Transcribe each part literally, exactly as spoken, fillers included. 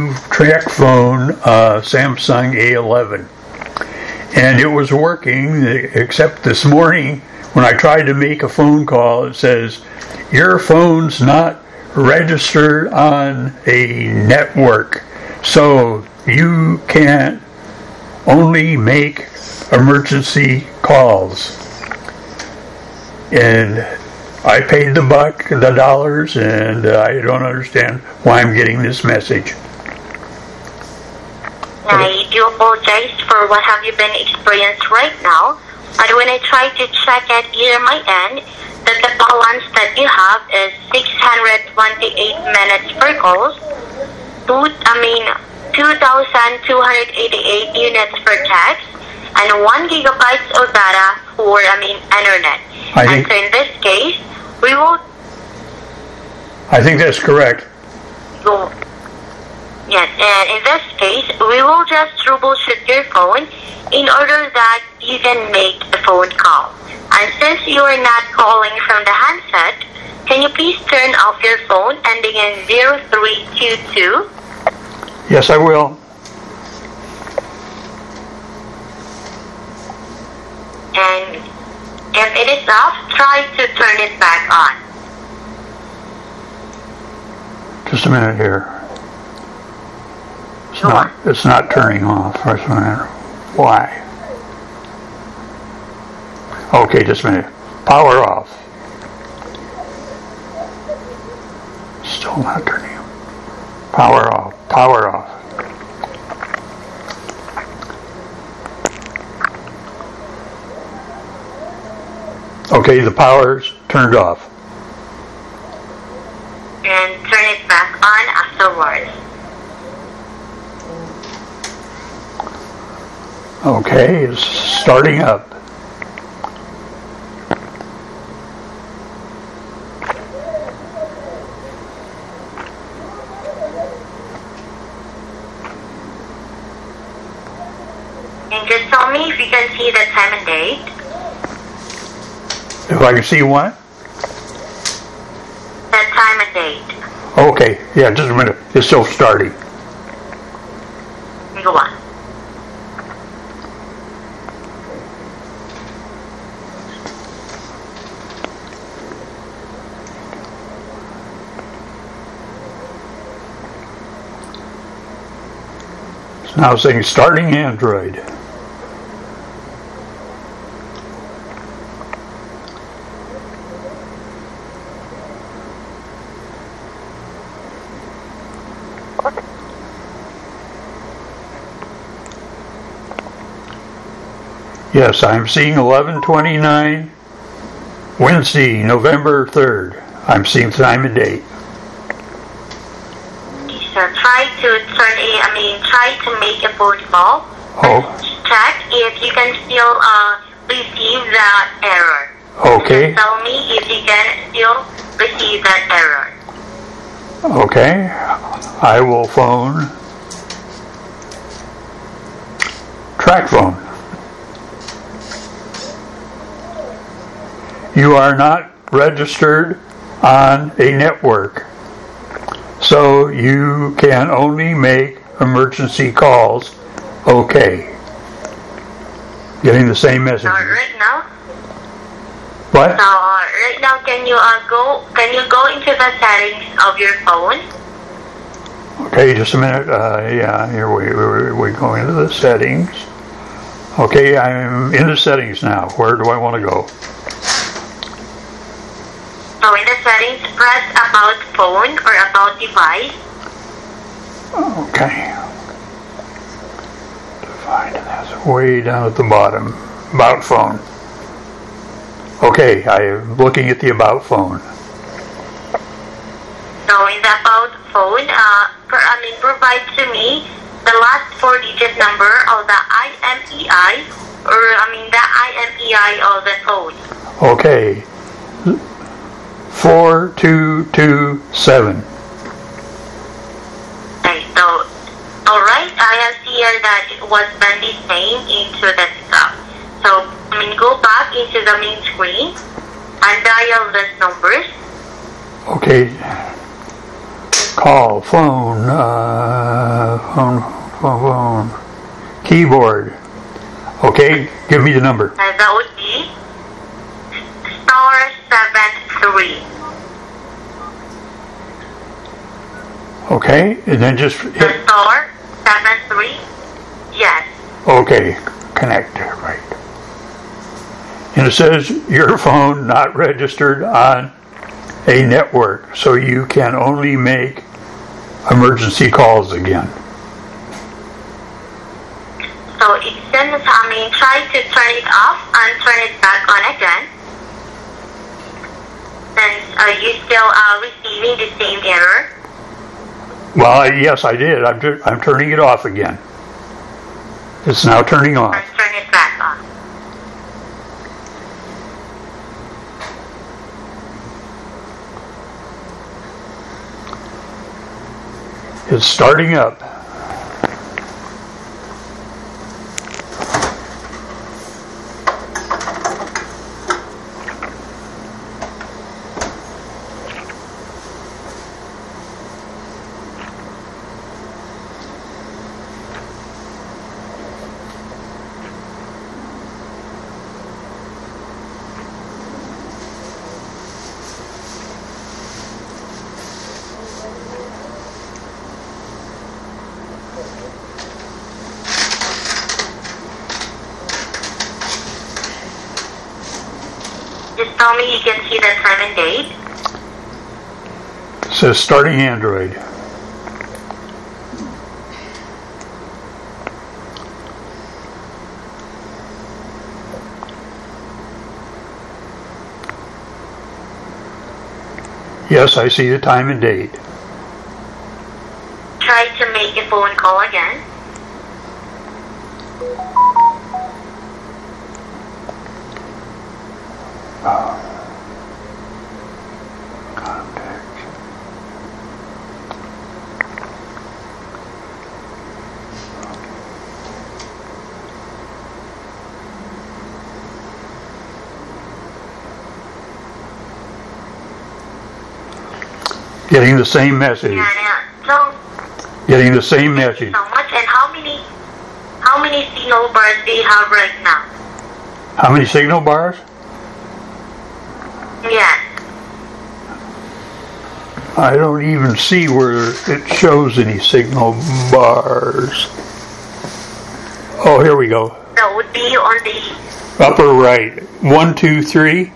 new track phone, uh, Samsung A eleven. And it was working, except this morning when I tried to make a phone call, it says, your phone's not registered on a network, so you can't only make emergency calls. And I paid the buck, the dollars, and uh, I don't understand why I'm getting this message. I do apologize for what have you been experiencing right now. And when I try to check it here my end, that the balance that you have is six hundred twenty-eight minutes per calls, two, I mean, two thousand two hundred eighty-eight units per text, and one gigabytes of data for, I mean, internet. I and think, so in this case, we will... I think that's correct. Go. Yes, and in this case, we will just troubleshoot your phone in order that you can make the phone call. And since you are not calling from the handset, can you please turn off your phone ending in zero three two two? Yes, I will. And if it is off, try to turn it back on. Just a minute here. It's Sure. not, it's not turning off. Just a minute. Why? Okay, just a minute. Power off. Still not turning on. Power off. Power off. Okay, the power's turned off. And turn it back on afterwards. Okay, it's starting up. And just tell me if you can see the time and date. If I can see what? The time and date. Okay, yeah, just a minute. It's still starting. Go on. It's now saying starting Android. Yes, I'm seeing eleven twenty-nine, Wednesday, November third. I'm seeing time and date. So try to turn a, I mean, try to make a phone call. Oh. Check if you can still uh, receive that error. Okay. Just tell me if you can still receive that error. Okay. I will phone track phone. You are not registered on a network, so you can only make emergency calls. Okay. Getting the same message. So right now, What? so uh, right now, can you uh, go? Can you go into the settings of your phone? Okay, just a minute. Uh, yeah, here we, we we go into the settings. Okay, I'm in the settings now. Where do I want to go? So in the settings, press about phone or about device. Okay. Define, that's way down at the bottom. About phone. Okay, I'm looking at the about phone. So in the about phone, uh, per, I mean, provide to me the last four digit number of the I M E I, or I mean the I M E I of the phone. Okay. Four two two seven. Okay, so alright, I have here that it was been the same into the stuff. So I mean, go back into the main screen and dial these numbers. Okay. Call phone. Uh, Phone, phone, phone. Keyboard. Okay, give me the number. Uh, that would be star seven three. Okay, and then just The hit. star seven three. Yes. Okay, connect. Right. And it says your phone not registered on a network, so you can only make emergency calls again. So it seems, I mean, try to turn it off and turn it back on again. Since uh, you still are receiving the same error. Well, I, yes, I did. I'm, ju- I'm turning it off again. It's now turning on. And turn it back on. It's starting up. Just tell me you can see the time and date. It says starting Android. Yes, I see the time and date. Try to make a phone call again. Contact. Getting the same message. And uh, so, Getting the same thank you message. so much. And how many, how many signal bars do you have right now? How many signal bars? Yes. I don't even see where it shows any signal bars. Oh, here we go. That would be on the Upper right. One, two, three.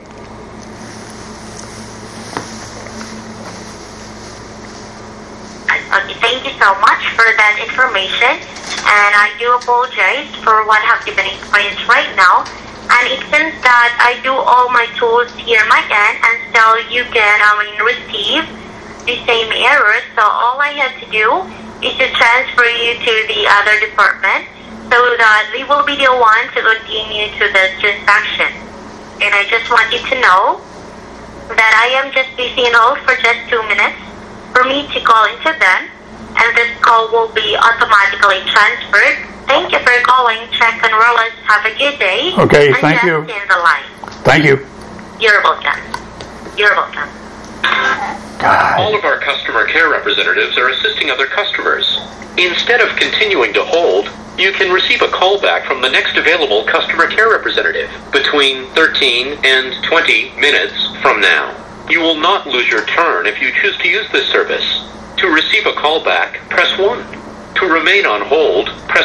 Okay, thank you so much for that information, and I do apologize for what have you been experienced right now. And it seems that I do all my tools here my end, and still you can, I mean, receive the same errors. So all I have to do is to transfer you to the other department, so that we will be the one to continue to the transaction. And I just want you to know that I am just busy and hold for just two minutes for me to call into them, and this call will be automatically transferred. Thank you for calling Check and Wireless. Have a good day. Okay, and thank just you. In the line. Thank you. You're welcome. You're welcome. God. All of our customer care representatives are assisting other customers. Instead of continuing to hold, you can receive a call back from the next available customer care representative between thirteen and twenty minutes from now. You will not lose your turn if you choose to use this service. To receive a call back, press one. To remain on hold, press